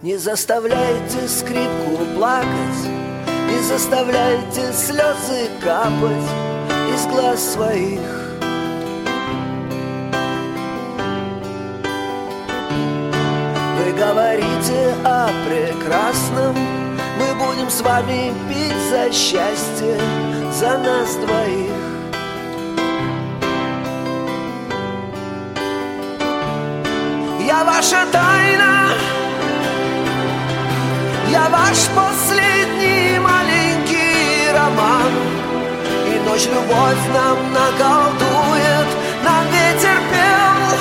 Не заставляйте скрипку плакать, не заставляйте слезы капать из глаз своих. Вы говорите о прекрасном, мы будем с вами пить за счастье, за нас двоих. Я ваша тайна, я ваш последний маленький роман. И ночь любовь нам наколдует, нам ветер пел.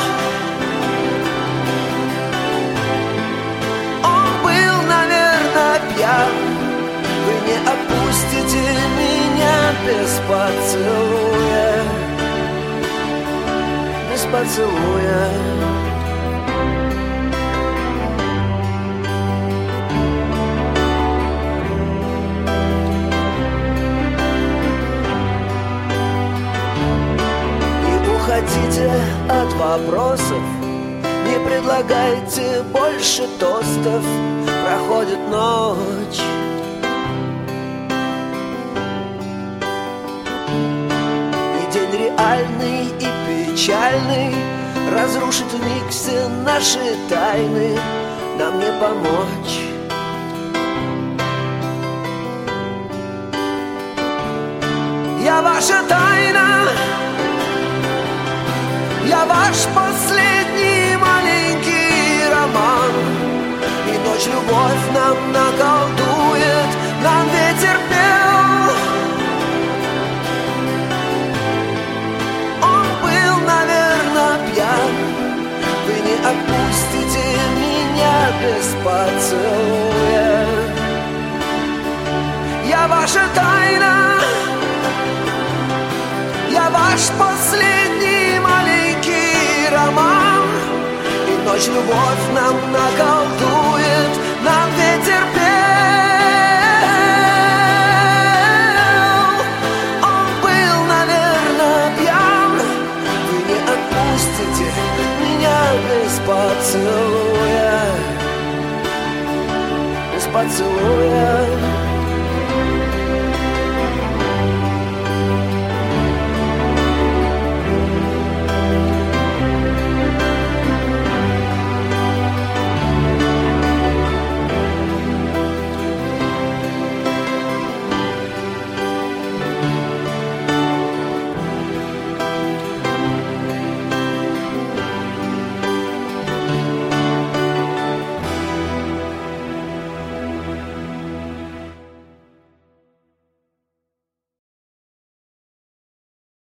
Он был, наверное, пьян. Вы не отпустите меня без поцелуя, без поцелуя. Уходите от вопросов, не предлагайте больше тостов. Проходит ночь, и день реальный и печальный разрушит вмиг все наши тайны. Нам не помочь. Я ваша тайна, я ваш последний маленький роман. И ночь любовь нам наколдует, нам ветер пел. Он был, наверное, пьян. Вы не отпустите меня без поцелуя. Я ваша тайна, я ваш последний маленький роман. И ночь любовь нам наколдует, нам ветер пел. Он был, наверное, пьян. Вы не отпустите меня без поцелуя, без поцелуя.